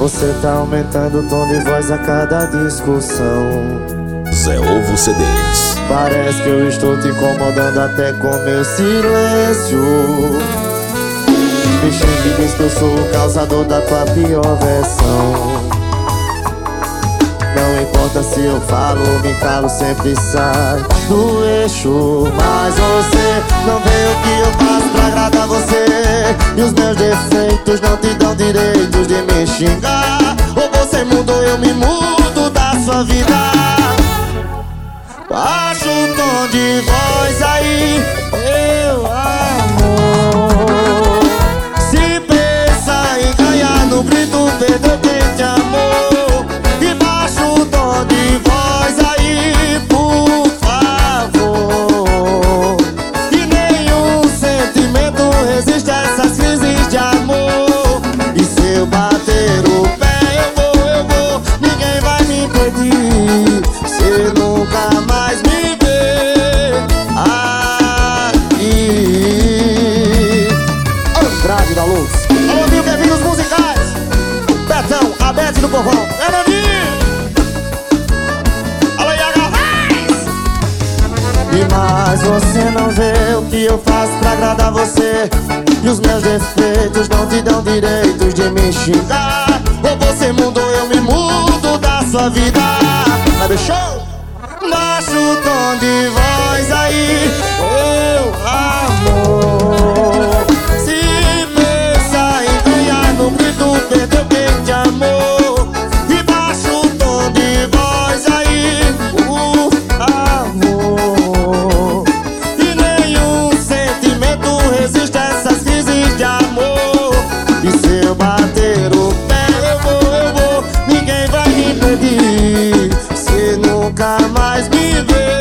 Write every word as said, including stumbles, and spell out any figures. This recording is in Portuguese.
Você tá aumentando o tom de voz a cada discussão. Zé Ovo C Ds. Parece que eu estou te incomodando até com meu silêncio. Me xingue e diz que eu sou o causador da tua pior versão. Não importa se eu falo ou me calo, sempre sai do eixo. Mas você não vê o que eu faço pra agradar você. E os meus defeitos não te dão direitos de me xingar. Ou você mudou, eu me mudo da sua vida. Baixa o tom de voz aí, meu amor. Se pensa em ganhar no grito, perdeu quem te amou. E baixa o tom de voz aí, por favor. E nenhum sentimento resiste a essas crises de amor. E se eu bater o pé, eu vou, eu vou, ninguém vai me impedir. Você nunca mais me vê aqui. Andrade da Luz. Alô, Nil, bem-vindos musicais. Betão, a Bete do Povão. É Naninho. Alô, Iaga Reis. E mais você não vê o que eu faço pra agradar você. E os meus defeitos não te dão direitos de me xingar. Ou você mudou, eu me mudo da sua vida. Vai do show. Baixa o tom de voz aí, meu amor. Se pensa em ganhar no grito, perdeu quem te amou. E baixa o tom de voz aí, por amor. E nenhum sentimento resiste a essas crises de amor. E se eu bater o pé, eu vou, eu vou, ninguém vai me impedir. Você nunca mais me vê